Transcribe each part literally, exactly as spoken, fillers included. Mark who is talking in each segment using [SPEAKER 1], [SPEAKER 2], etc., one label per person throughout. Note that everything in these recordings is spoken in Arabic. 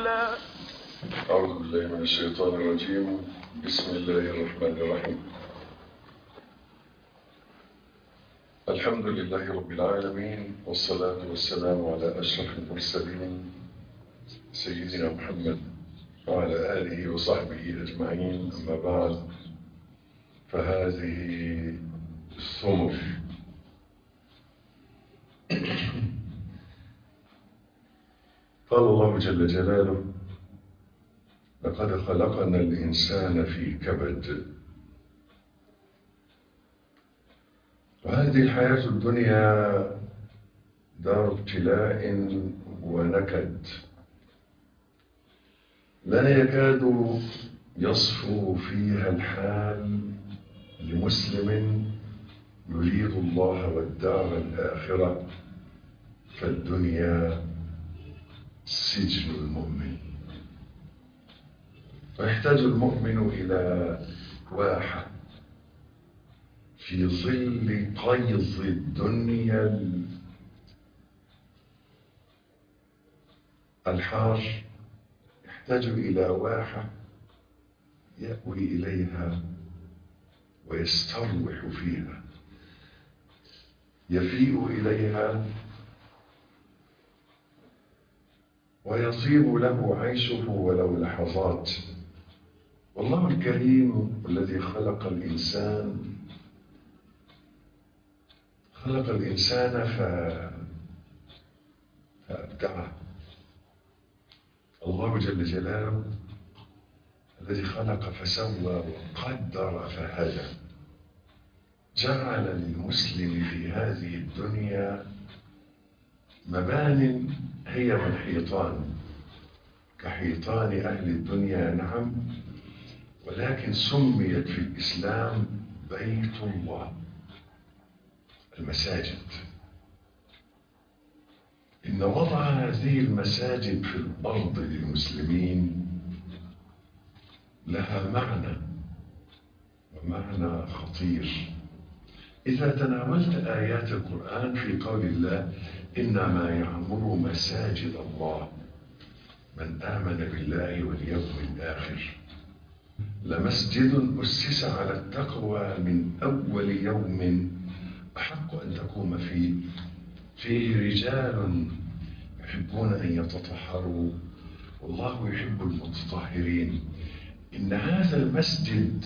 [SPEAKER 1] الله.
[SPEAKER 2] أعوذ بالله من الشيطان الرجيم. بسم الله الرحمن الرحيم. الحمد لله رب العالمين، والصلاة والسلام على أشرف المرسلين سيدنا محمد وعلى آله وصحبه أجمعين. أما بعد، فهذه الثمر قال الله جل جلاله: لقد خلقنا الإنسان في كبد. وهذه الحياة الدنيا دار ابتلاء ونكد، لا يكاد يصفو فيها الحال لمسلم يريد الله والدار الآخرة، فالدنيا سجن المؤمن. ويحتاج المؤمن إلى واحة في ظل قيظ الدنيا الحار، يحتاج إلى واحة يأوي إليها ويستروح فيها، يفيء إليها ويطيب له عيشه ولو لحظات. والله الكريم الذي خلق الإنسان خلق الإنسان ف... فأبدعه. الله جل جلاله الذي خلق فسوى وقدر فهدى، جعل للمسلم في هذه الدنيا مبان هي من حيطان كحيطان أهل الدنيا، نعم، ولكن سميت في الإسلام بيت الله، المساجد. إن وضع هذه المساجد في الأرض للمسلمين لها معنى، ومعنى خطير. إذا تناولت آيات القرآن في قول الله: إنما يعمر مساجد الله من آمن بالله واليوم الآخر، لمسجد أسس على التقوى من أول يوم أحق أن تقوم فيه، فيه رجال يحبون أن يتطهروا والله يحب المتطهرين. إن هذا المسجد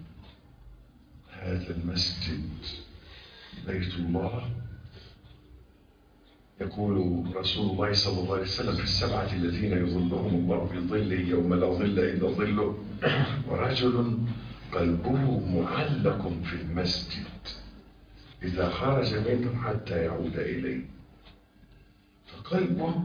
[SPEAKER 2] هذا المسجد بيت الله. يقول رسول الله صلى الله عليه وسلم: في السبعة الذين يظلهم الله في ظله يوم لا ظل إلا ظله، ورجل قلبه معلق في المسجد إذا خرج منه حتى يعود إليه. فقلبه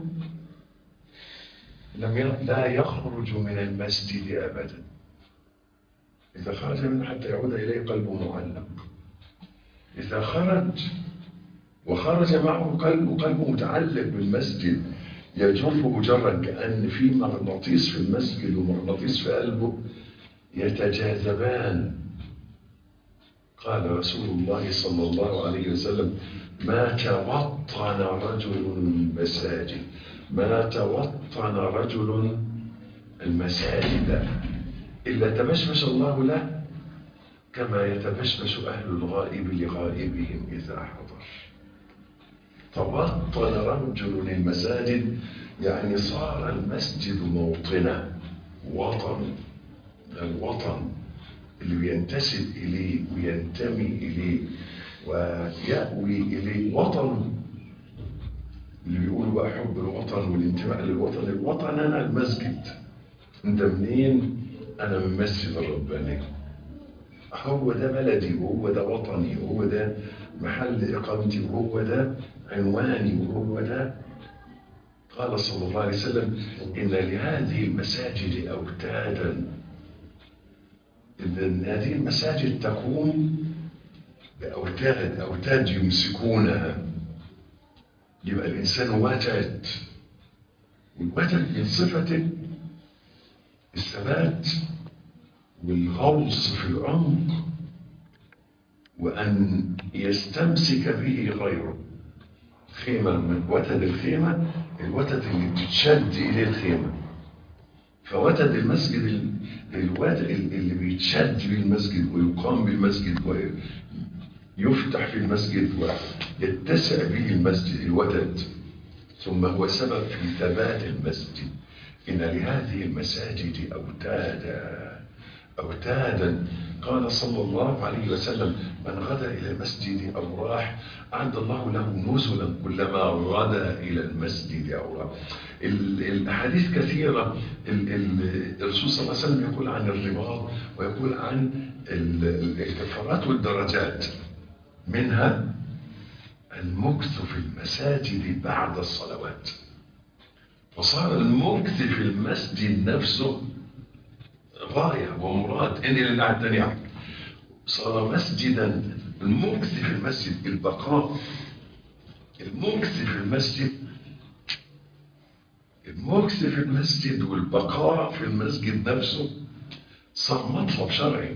[SPEAKER 2] لم لا يخرج من المسجد أبدا، إذا خرج منه حتى يعود إليه قلبه معلق. إذا خرج وخرج معه قلبه قلبه متعلق بالمسجد، يجره جرا، كأن في مغناطيس في المسجد ومغناطيس في قلبه يتجاذبان. قال رسول الله صلى الله عليه وسلم: ما توطن رجل المساجد ما توطن رجل المساجد إلا تبشبش الله له كما يتبشبش أهل الغائب لغائبهم إذا حضر. توطن رجل المساجد يعني صار المسجد موطنا، وطن، الوطن اللي بينتسب إليه وينتمي إليه ويأوي إليه. وطن اللي بيقولوا بقى حب الوطن والانتماء للوطن. الوطن أنا المسجد. أنت منين؟ أنا من مسجد الرباني. هو ده بلدي، وهو ده وطني، وهو ده محل إقامتي، وهو ده عنواني، وهو ده. قال صلى الله عليه وسلم: إن لهذه المساجد أوتادا. إذن هذه المساجد تقوم بأوتاد، أوتاد يمسكونها. يبقى الإنسان وتد، والوتد من صفته الثبات والغوص في العمق، وأن يستمسك به غيره. خيمة من وتد الخيمة، الوتد اللي بتتشد إليه الخيمة، فوتد المسجد الوتد اللي بيتشد في المسجد ويقام بالمسجد ويفتح في المسجد ويتسع به المسجد الوتد، ثم هو سبب في ثبات المسجد. إن لهذه المساجد أوتادا أوتادا. قال صلى الله عليه وسلم: من غدا إلى المسجد أو راح أعد الله له نزلا كلما غدا إلى المسجد أو راح. الأحاديث كثيرة. الرسول صلى الله عليه وسلم يقول عن الرباط ويقول عن الكفارات والدرجات، منها المكث في المساجد بعد الصلوات. وصار المكث في المسجد نفسه غاية ومراد. إن لله الدنيا صار مسجدا. المكث في المسجد، البقاء، المكث في المسجد، المكث في المسجد والبقاء في المسجد نفسه صار مطلب شرعي.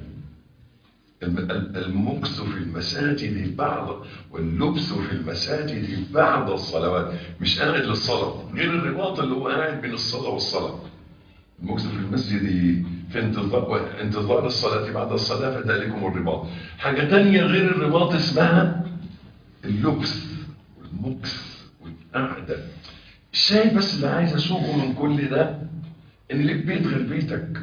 [SPEAKER 2] المكث في المساجد بعد واللبس في المساجد بعد الصلوات، مش قاعد للصلاة، غير الرباط اللي هو قاعد بين الصلاة والصلاة. المكث في المسجد في انتظار انتظار الصلاة بعد الصلاة فذلكم الرباط. حاجة تانية غير الرباط اسمها اللبس والمكث والقعدة. الشاي بس اللي عايز اسوقه من كل ده ان ليك بيت غير بيتك،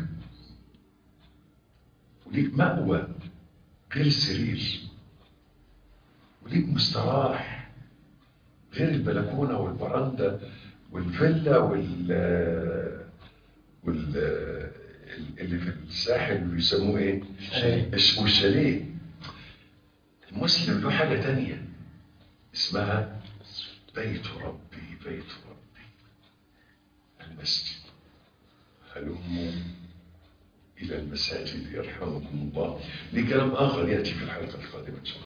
[SPEAKER 2] وليك مأوى غير السرير، وليك مستراح غير البلكونة والبرندة والفيلا وال وال اللي في الساحل بيسموه ايه؟ والشاليه. المسلم له حاجة تانية اسمها بيت ربي، بيت ربي المسجد. هلموا إلى المساجد يرحمكم الله. لكلام آخر يأتي في الحلقة القادمة إن شاء الله.